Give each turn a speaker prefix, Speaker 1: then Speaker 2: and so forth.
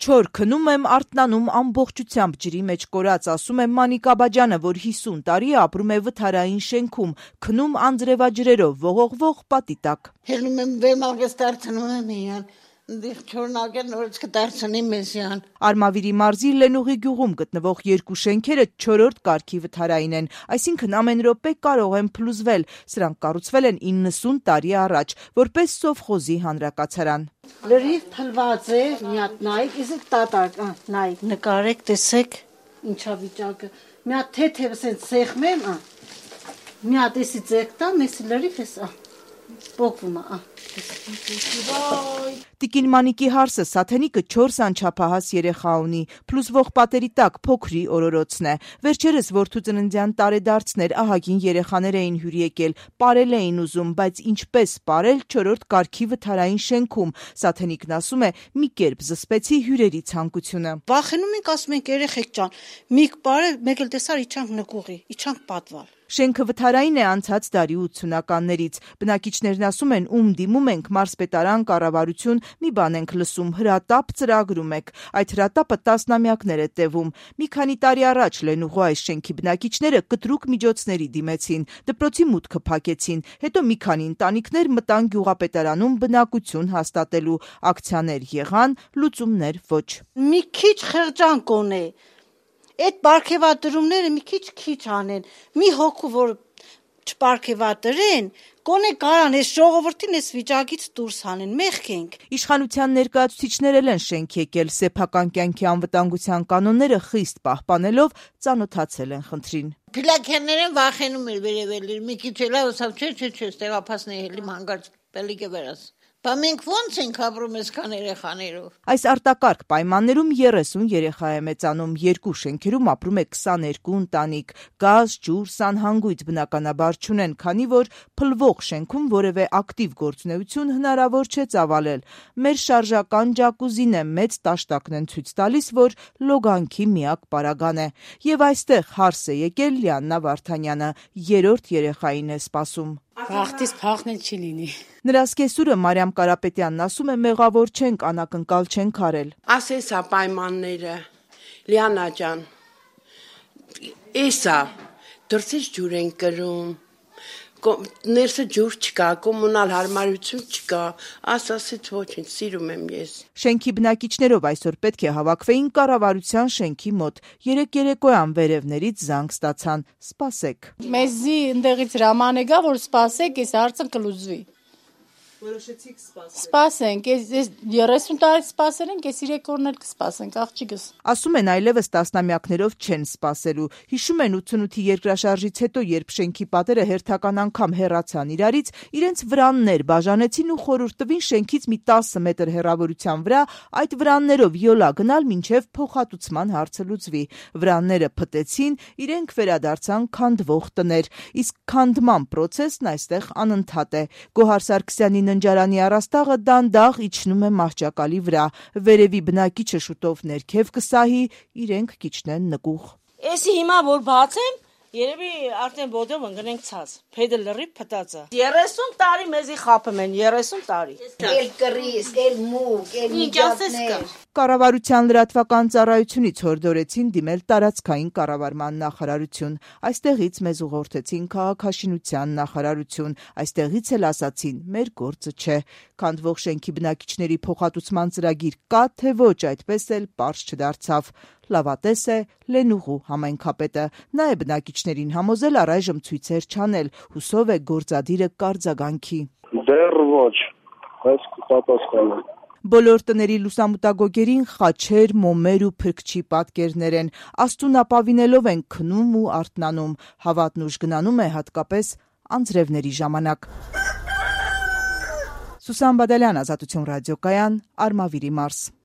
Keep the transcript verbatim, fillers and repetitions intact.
Speaker 1: Չոր քնում եմ, արթնանում ամբողջությամբ ջրի մեջ կորած, ասում է Մանիկ Աբաջյանը, որ հիսուն տարի ապրում է վթարային շենքում, քնում անձրևաջրերով, ողողվող պատի տակ։
Speaker 2: Հելնում եմ վերմաղես դարձնում եմ իրան, չորնակել նորից կդարձնի մեզյան։
Speaker 1: Արմավիրի մարզի Լենուղի գյուղում գտնվող երկու շենքերը չորրորդ կարգի վթարային են, այսինքն ամեն րոպե կարող են փլուզվել, սրանք կառուցվել են իննսուն տարի առաջ, որպես սովխոզի հանրակացարան։
Speaker 2: Լրիվ փլված է, մի հատ նայեք, իսկ տատակ, նայեք, նկարեք, տեսեք ինչա վիճակը, մի հատ թեթև սենց սեղմեմ, մի հատ էսի ձեկ տամ, էսի լրիվ էս, պոկվում է,
Speaker 1: Տիկին Մանիկի հարսը Սաթենիկը չորս անչափահաս երեխա ունի, փլուզվող պատերի տակ փոքրի օրորոցն է։ Վերջերս որդու ծննդյան տարեդարձներ ահագին երեխաներ էին հյուր եկել, պարել էին ուզում, բայց ինչպես պարել չորրորդ կարգի վթարային շենքում։ Սաթենիկն ասում է՝ մի կերպ զսպեցի հյուրերի ցանկությունը։
Speaker 2: Վախենում ենք, ասում ենք երեխեք ջան, մի պարել, մեկ էլ տեսար իջանք նկուղի, իջանք պատվալ։
Speaker 1: Շենքը վթարային է անցած դարի ութսունականներից։ Բնակիչներն ասում են՝ ում դիմում ենք մարզպետարան, կառավարություն, մի բան ենք լսում, հրատապ ծրագրում եք։ Այդ հրատապը տասնամյակներ է տևում։ Մի քանի տարի առաջ Լենուղու այս շենքի բնակիչները կտրուկ միջոցների դիմեցին, դպրոցի մուտքը փակեցին, հետո մի քանի ընտանիքներ մտան գյուղապետարանում բնակություն հաստատելու, ակցիաներ եղան, լուծումներ ոչ։
Speaker 2: Մի քիչ խեղճանք ունի։ Այդ պարգևատրումները մի քիչ-քիչ անեն, մի հոգու, որ չպարգևատրեն, կոնե կարան այս ժողովրդին այս վիճակից դուրս հանեն, մեղք ենք։
Speaker 1: Իշխանության ներկայացուցիչներ են շենք եկել, սեփական կյանքի անվտանգության կանոնները խիստ պահպանելով ծանոթացել են խնդրին։
Speaker 2: Փիլակյանները վախենում էր վերևել, մի քիչ էլա ուսավ, չէ, չէ, չէ, ստեղափացնի հելի հանգարց պելիքը վերաս։ Բա մենք ո՞նց ենք ապրում այսքան երեխաներով։
Speaker 1: Այս արտակարգ պայմաններում երեսուն երեխա է մեծանում, երկու շենքերում ապրում է քսաներկու ընտանիք, գազ, ջուր, սանհանգույց բնականաբար չունեն, քանի որ փլվող շենքում որևէ ակտիվ գործունեություն հնարավոր չէ ծավալել։ Մեր շարժական ջակուզին է, մեծ տաշտակն են ցույց տալիս, որ լոգանքի միակ պարագան է։ Եվ այստեղ հարս է եկել Լիաննա Վարդանյանը, երրորդ երեխային է սպասում։
Speaker 2: Վախտից փախնել չի լինի։
Speaker 1: Նրա սկեսուրը Մարիամ Կարապետյանն ասում է՝ մեղավոր չենք, անակնկալ չենք արել։
Speaker 3: Ասեսա պայմանները, Լիանա ջան, էսա, դրսից ջուր են կրում, ներսը ջուր չկա, կոմունալ հարմարություն չկա, ասասից ոչինչ, սիրում եմ ես։
Speaker 1: Շենքի բնակիչներով այսօր պետք է հավաքվեին կառավարության շենքի մոտ։ Երեկ երեկոյան վերևներից զանգ ստացան՝ սպասեք։
Speaker 4: Մեզի ընդեղից հրաման է գա, որ սպասեք, այս հարցը կլուծվի։
Speaker 1: Որոշեցիք սպասել։
Speaker 4: Սպասենք, այս երեսուն տարի սպասել ենք, այս երեք օրն էլ կսպասենք, աղջիկս։
Speaker 1: Ասում են այլևս տասնամյակներով չեն սպասելու։ Հիշում են ութսունութի երկրաշարժից հետո, երբ շենքի պատերը հերթական անգամ հեռացան իրարից, իրենց վրաններ բաժանեցին ու խորհուրդ տվին շենքից մի տասը մետր հեռավորության վրա այդ վրաններով յոլա գնալ մինչև փոխհատուցման հարցը լուծվի։ Վրանները փտեցին, իրենք վերադարձան քանդվող տներ, իսկ քանդման պրոցեսն այստեղ անընդհատ է։ Գոհար Սարգսյանի ննջարանի առաստաղը դանդաղ իջնում է մահճակալի վրա, վերևի բնակիչը շուտով ներքև կսահի, իրենք կիջնեն նկուղ։
Speaker 5: Էսի հիմա որ բացեմ, երևի արդեն բոդով ընկնենք ցած, փեդը լրիվ փտածը։ երեսուն տարի մեզի խափում են, երեսուն տարի։
Speaker 2: Էլ կռիս, էլ մուկ, էլ միջատներ։
Speaker 1: Կառավարության լրատվական ծառայությունից հորդորեցին դիմել տարածքային կառավարման նախարարություն, այստեղից մեզ ուղղորդեցին քաղաքաշինության նախարարություն, այստեղից էլ ասացին՝ մեր գործը չէ։ Քանդվող շենքի բնակիչների փոխհատուցման ծրագիր կա, թե ոչ, այդպես էլ պարզ չդարձավ։ Լավատես է Լենուղու համայնքապետը, նա է բնակիչներին համոզել առայժմ ցույցեր չանել, հուսով է գործադիրը կարձագանքի։
Speaker 6: Դեռ ոչ, բայց կպատասխանեմ։
Speaker 1: Բոլոր տների լուսամուտագոգերին խաչեր, մոմեր ու փրկչի պատկերներ են, աստուն ապավինելով են քնում ու արթնանում, հավատն ուժ գնանում է հատկապես անձրևների ժամանակ։ Սուսան Բադալյան, Ազատություն ռադիոկայան, Արմավիրի մարզ։